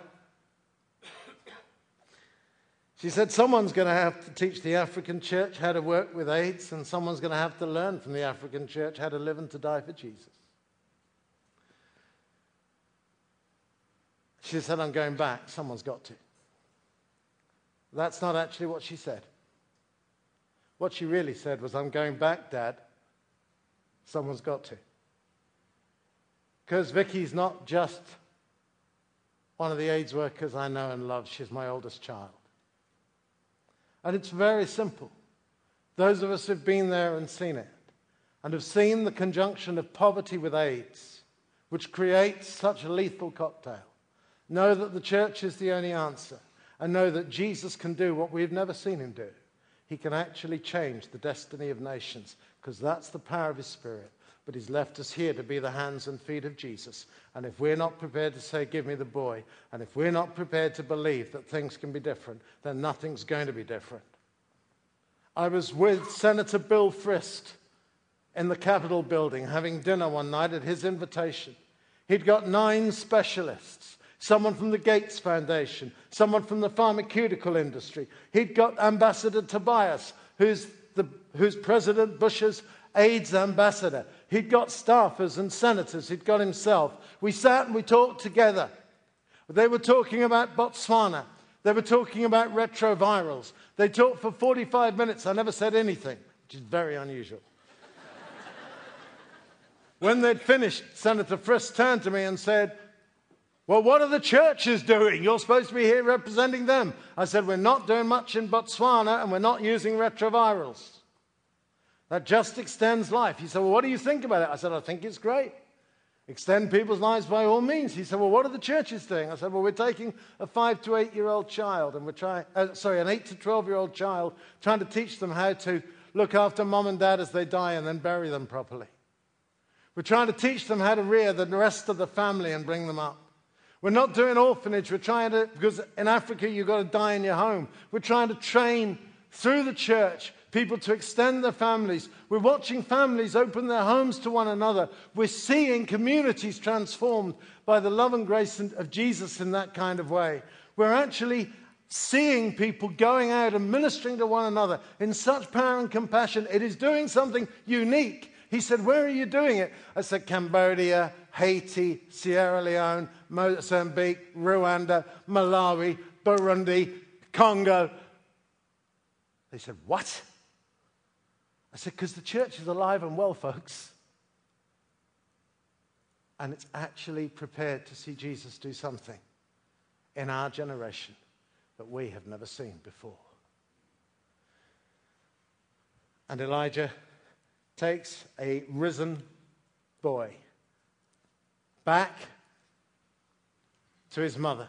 She said, "Someone's going to have to teach the African church how to work with AIDS, and someone's going to have to learn from the African church how to live and to die for Jesus." She said, "I'm going back. Someone's got to." That's not actually what she said. What she really said was, "I'm going back, Dad. Someone's got to." Because Vicky's not just one of the AIDS workers I know and love. She's my oldest child. And it's very simple. Those of us who've been there and seen it, and have seen the conjunction of poverty with AIDS, which creates such a lethal cocktail, know that the church is the only answer, and know that Jesus can do what we've never seen him do. He can actually change the destiny of nations, because that's the power of his Spirit. But he's left us here to be the hands and feet of Jesus. And if we're not prepared to say, give me the boy, and if we're not prepared to believe that things can be different, then nothing's going to be different. I was with Senator Bill Frist in the Capitol building having dinner one night at his invitation. He'd got nine specialists, someone from the Gates Foundation, someone from the pharmaceutical industry. He'd got Ambassador Tobias, who's, the, who's President Bush's AIDS ambassador. He'd got staffers and senators. He'd got himself. We sat and we talked together. They were talking about Botswana. They were talking about retrovirals. They talked for forty-five minutes. I never said anything, which is very unusual. When they'd finished, Senator Frist turned to me and said, well, what are the churches doing? You're supposed to be here representing them. I said, we're not doing much in Botswana and we're not using retrovirals. That just extends life. He said, well, what do you think about it? I said, I think it's great. Extend people's lives by all means. He said, well, what are the churches doing? I said, well, we're taking a five to eight-year-old child, and we're trying, uh, sorry, an eight to twelve-year-old child, trying to teach them how to look after mom and dad as they die and then bury them properly. We're trying to teach them how to rear the rest of the family and bring them up. We're not doing orphanage. We're trying to, because in Africa you've got to die in your home. We're trying to train through the church people to extend their families. We're watching families open their homes to one another. We're seeing communities transformed by the love and grace of Jesus in that kind of way. We're actually seeing people going out and ministering to one another in such power and compassion. It is doing something unique. He said, where are you doing it? I said, Cambodia, Haiti, Sierra Leone, Mozambique, Rwanda, Malawi, Burundi, Congo. They said, what? I said, because the church is alive and well, folks. And it's actually prepared to see Jesus do something in our generation that we have never seen before. And Elijah takes a risen boy back to his mother.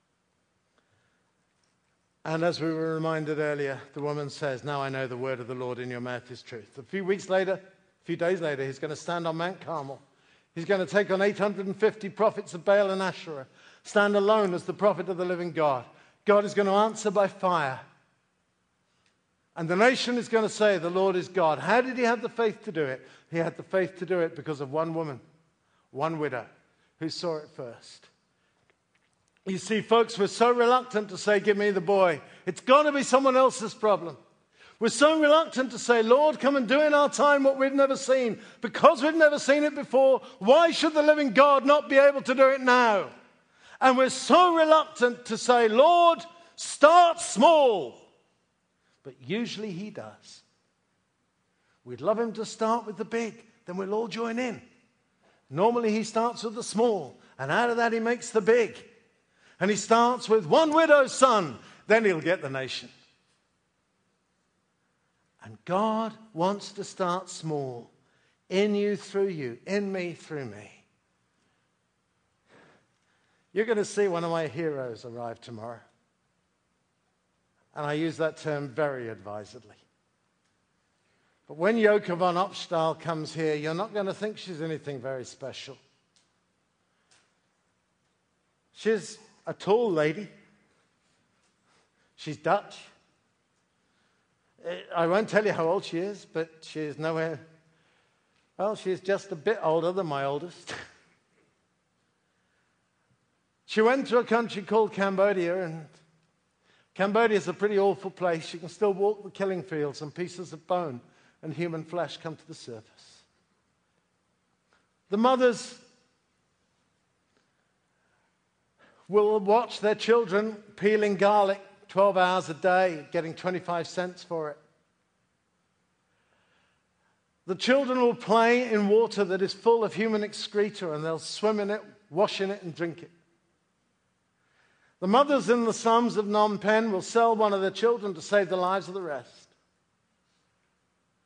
And as we were reminded earlier, the woman says, now I know the word of the Lord in your mouth is truth. A few weeks later, a few days later, he's going to stand on Mount Carmel. He's going to take on eight hundred fifty prophets of Baal and Asherah, stand alone as the prophet of the living God. God is going to answer by fire. And the nation is going to say, the Lord is God. How did he have the faith to do it? He had the faith to do it because of one woman, one widow, who saw it first. You see, folks, we're so reluctant to say, give me the boy. It's got to be someone else's problem. We're so reluctant to say, Lord, come and do in our time what we've never seen. Because we've never seen it before, why should the living God not be able to do it now? And we're so reluctant to say, Lord, start small. But usually he does. We'd love him to start with the big, then we'll all join in. Normally he starts with the small, and out of that he makes the big. And he starts with one widow's son, then he'll get the nation. And God wants to start small, in you, through you, in me, through me. You're going to see one of my heroes arrive tomorrow. And I use that term very advisedly. But when Joke von Opstal comes here, you're not going to think she's anything very special. She's a tall lady. She's Dutch. I won't tell you how old she is, but she is nowhere... Well, she's just a bit older than my oldest. She went to a country called Cambodia, and Cambodia is a pretty awful place. You can still walk the killing fields, and pieces of bone and human flesh come to the surface. The mothers will watch their children peeling garlic twelve hours a day, getting twenty-five cents for it. The children will play in water that is full of human excreta, and they'll swim in it, wash in it, and drink it. The mothers in the slums of Phnom Penh will sell one of their children to save the lives of the rest.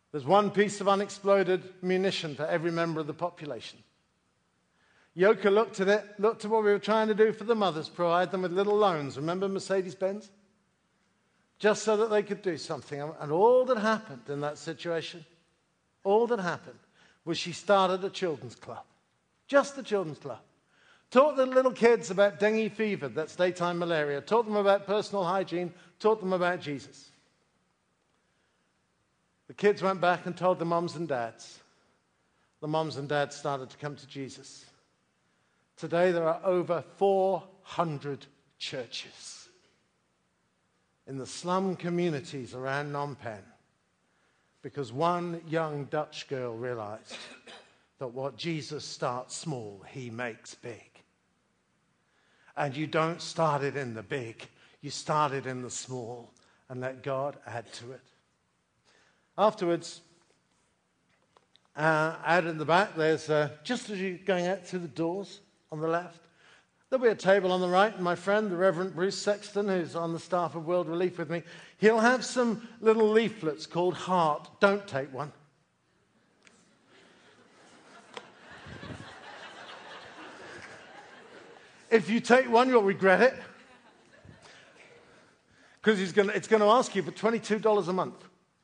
There's one piece of unexploded munition for every member of the population. Yoka looked at it, looked at what we were trying to do for the mothers, provide them with little loans. Remember Mercedes-Benz? Just so that they could do something. And all that happened in that situation, all that happened was she started a children's club. Just a children's club. Taught the little kids about dengue fever, that's daytime malaria. Taught them about personal hygiene. Taught them about Jesus. The kids went back and told the mums and dads. The mums and dads started to come to Jesus. Today there are over four hundred churches in the slum communities around Phnom Penh because one young Dutch girl realized that what Jesus starts small, he makes big. And you don't start it in the big, you start it in the small and let God add to it. Afterwards, uh, out in the back, there's, uh, just as you're going out through the doors on the left, there'll be a table on the right, and my friend, the Reverend Bruce Sexton, who's on the staff of World Relief with me, he'll have some little leaflets called Heart. Don't take one. If you take one, you'll regret it. Because he's gonna, it's going to ask you for twenty-two dollars a month.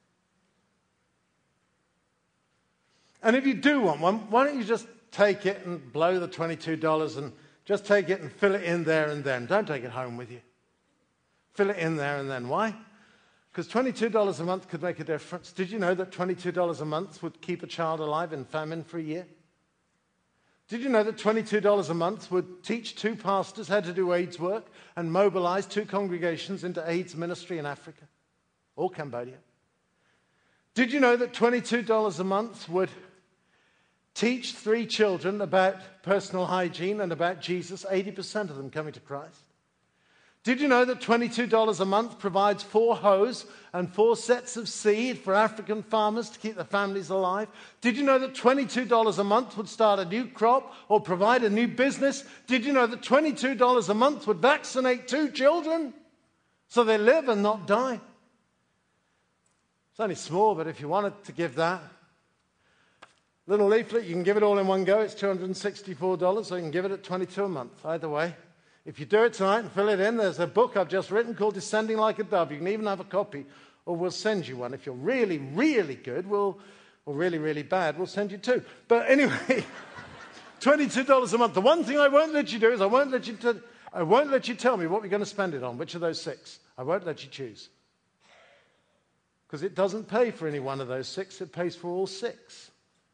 And if you do want one, why don't you just take it and blow the twenty-two dollars and just take it and fill it in there and then. Don't take it home with you. Fill it in there and then. Why? Because twenty-two dollars a month could make a difference. Did you know that twenty-two dollars a month would keep a child alive in famine for a year? Did you know that twenty-two dollars a month would teach two pastors how to do AIDS work and mobilize two congregations into AIDS ministry in Africa or Cambodia? Did you know that twenty-two dollars a month would teach three children about personal hygiene and about Jesus, eighty percent of them coming to Christ? Did you know that twenty-two dollars a month provides four hoes and four sets of seed for African farmers to keep their families alive? Did you know that twenty-two dollars a month would start a new crop or provide a new business? Did you know that twenty-two dollars a month would vaccinate two children so they live and not die? It's only small, but if you wanted to give that little leaflet, you can give it all in one go. It's two hundred sixty-four dollars, so you can give it at twenty-two dollars a month. Either way. If you do it tonight and fill it in, there's a book I've just written called Descending Like a Dove. You can even have a copy, or we'll send you one. If you're really, really good, we'll, or really, really bad, we'll send you two. But anyway, twenty-two dollars a month. The one thing I won't let you do is I won't let you, t- I won't let you tell me what we're going to spend it on. Which of those six? I won't let you choose. Because it doesn't pay for any one of those six. It pays for all six.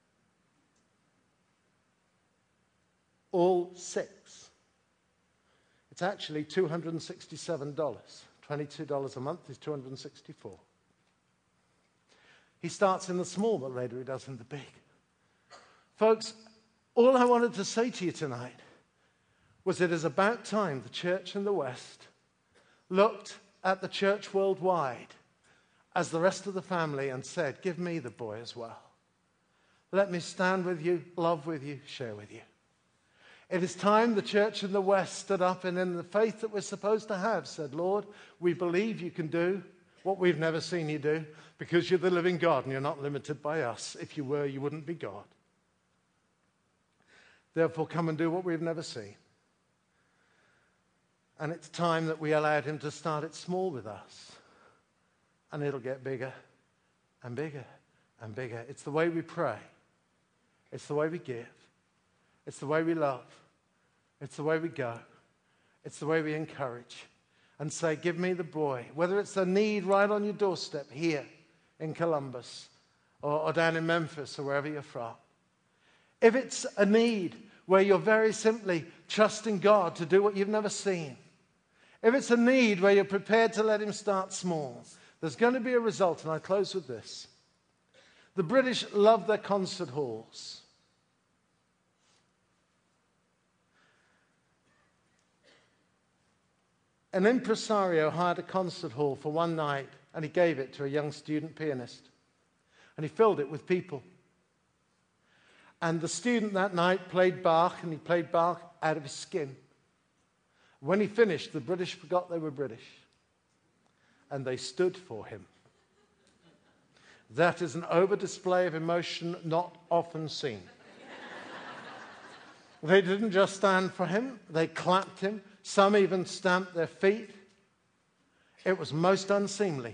All six. It's actually two hundred sixty-seven dollars. twenty-two dollars a month is two hundred sixty-four dollars. He starts in the small, but later he does in the big. Folks, all I wanted to say to you tonight was it is about time the church in the West looked at the church worldwide as the rest of the family and said, give me the boy as well. Let me stand with you, love with you, share with you. It is time the church in the West stood up and in the faith that we're supposed to have said, Lord, we believe you can do what we've never seen you do because you're the living God and you're not limited by us. If you were, you wouldn't be God. Therefore, come and do what we've never seen. And it's time that we allowed him to start it small with us. And it'll get bigger and bigger and bigger. It's the way we pray. It's the way we give. It's the way we love. It's the way we go. It's the way we encourage and say, give me the boy. Whether it's a need right on your doorstep here in Columbus or, or down in Memphis or wherever you're from. If it's a need where you're very simply trusting God to do what you've never seen. If it's a need where you're prepared to let him start small, there's going to be a result. And I close with this. The British love their concert halls. An impresario hired a concert hall for one night and he gave it to a young student pianist. And he filled it with people. And the student that night played Bach, and he played Bach out of his skin. When he finished, the British forgot they were British. And they stood for him. That is an over-display of emotion not often seen. They didn't just stand for him, they clapped him. Some even stamped their feet. It was most unseemly.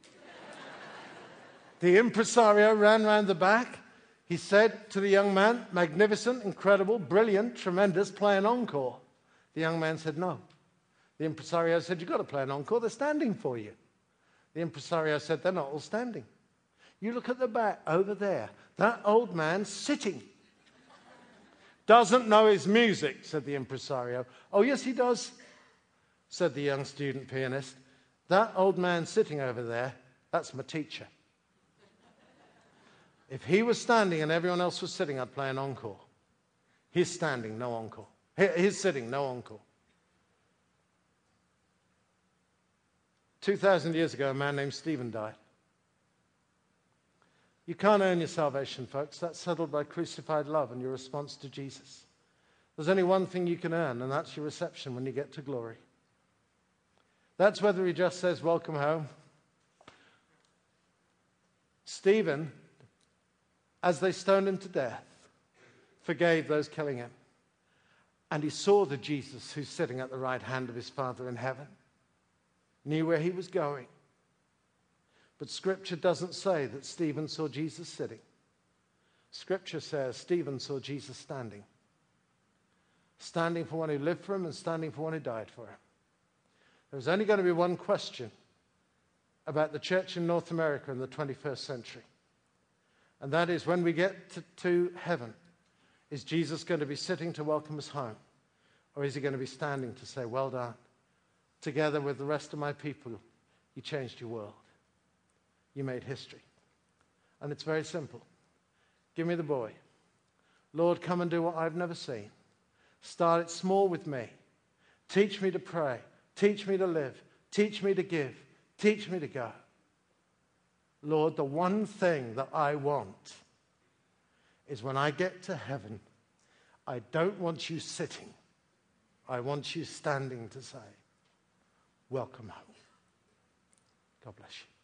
The impresario ran round the back. He said to the young man, magnificent, incredible, brilliant, tremendous, play an encore. The young man said no. The impresario said, you've got to play an encore, they're standing for you. The impresario said, they're not all standing. You look at the back, over there, that old man sitting. Doesn't know his music, said the impresario. Oh, yes, he does, said the young student pianist. That old man sitting over there, that's my teacher. If he was standing and everyone else was sitting, I'd play an encore. He's standing, no encore. He's sitting, no encore. two thousand years ago, a man named Stephen died. You can't earn your salvation, folks. That's settled by crucified love and your response to Jesus. There's only one thing you can earn, and that's your reception when you get to glory. That's whether he just says, welcome home. Stephen, as they stoned him to death, forgave those killing him. And he saw the Jesus who's sitting at the right hand of his Father in heaven. Knew where he was going. But Scripture doesn't say that Stephen saw Jesus sitting. Scripture says Stephen saw Jesus standing. Standing for one who lived for him and standing for one who died for him. There's only going to be one question about the church in North America in the twenty-first century. And that is, when we get to, to heaven, is Jesus going to be sitting to welcome us home? Or is he going to be standing to say, well done. Together with the rest of my people, you changed your world. You made history. And it's very simple. Give me the boy. Lord, come and do what I've never seen. Start it small with me. Teach me to pray. Teach me to live. Teach me to give. Teach me to go. Lord, the one thing that I want is when I get to heaven, I don't want you sitting. I want you standing to say, welcome home. God bless you.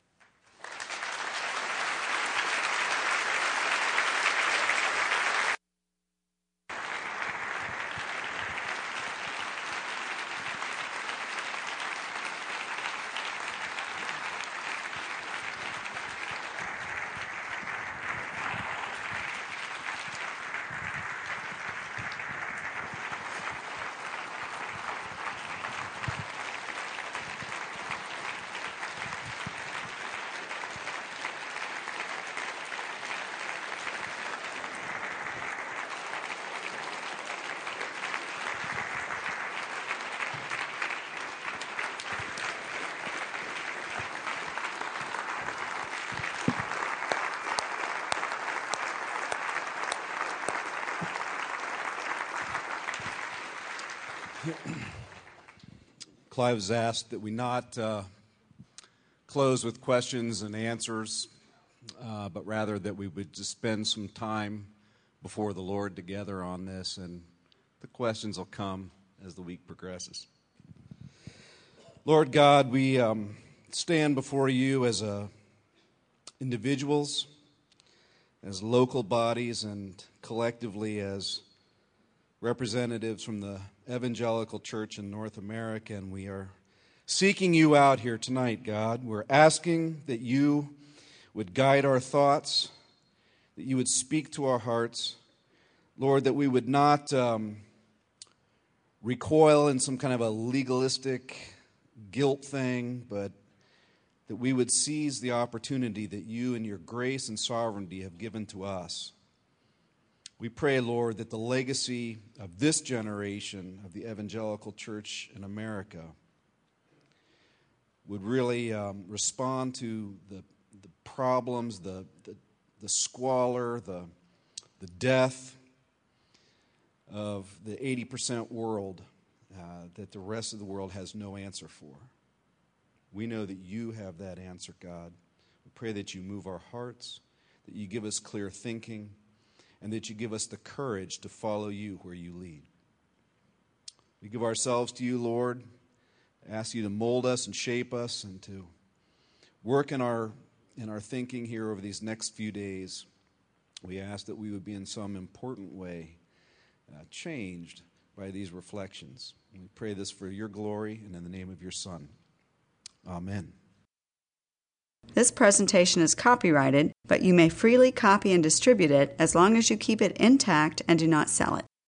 Clive has asked that we not uh, close with questions and answers, uh, but rather that we would just spend some time before the Lord together on this, and the questions will come as the week progresses. Lord God, we um, stand before you as a, individuals, as local bodies, and collectively as representatives from the Evangelical Church in North America, and we are seeking you out here tonight, God. We're asking that you would guide our thoughts, that you would speak to our hearts, Lord, that we would not um, recoil in some kind of a legalistic guilt thing, but that we would seize the opportunity that you and your grace and sovereignty have given to us. We pray, Lord, that the legacy of this generation of the Evangelical Church in America would really um, respond to the, the problems, the, the, the squalor, the, the death of the eighty percent world uh, that the rest of the world has no answer for. We know that you have that answer, God. We pray that you move our hearts, that you give us clear thinking, and that you give us the courage to follow you where you lead. We give ourselves to you, Lord. Ask you to mold us and shape us and to work in our in our thinking here over these next few days, we ask that we would be in some important way uh, changed by these reflections. We pray this for your glory and in the name of your Son. Amen. This presentation is copyrighted, but you may freely copy and distribute it as long as you keep it intact and do not sell it.